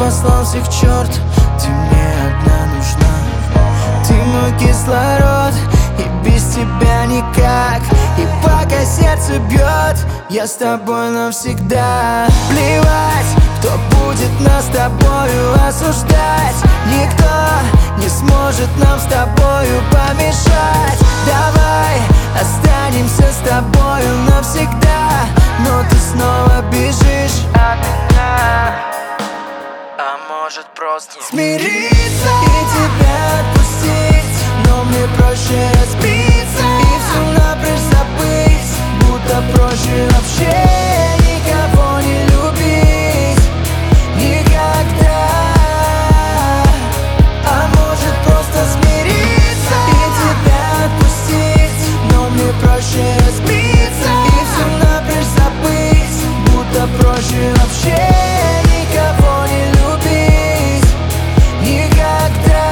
послал всех к черту, ты мне одна нужна. Ты мой кислород, и без тебя никак. И пока сердце бьет, я с тобой навсегда. Плевать, кто будет нас с тобою осуждать. Никто не сможет нам с тобою помешать. Давай останемся с тобою навсегда. Но ты снова бежишь от меня. А может просто смириться и тебя отпустить. Но мне проще разбиться и все напрочь забыть. Будто проще вообще никого не любить никогда. А может просто смириться и тебя отпустить. Но мне проще разбиться и все напрочь забыть. Будто проще вообще никого не любить никогда.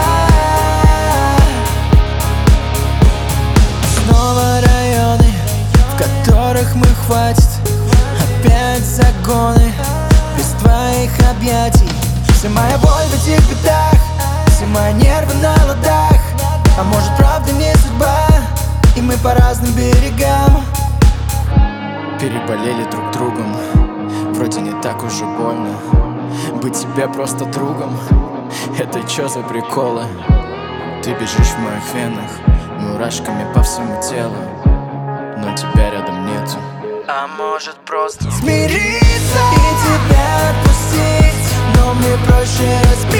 Снова районы, в которых мы хватит. Опять загоны, без твоих объятий. Вся моя боль в этих бедах, все мои нервы на ладах. А может правда не судьба, и мы по разным берегам. Переболели друг другом, вроде не так уже больно. Быть тебе просто другом, это чё за приколы? Ты бежишь в моих венах, мурашками по всему телу. Но тебя рядом нету. А может просто смириться и тебя отпустить. Но мне проще разбиться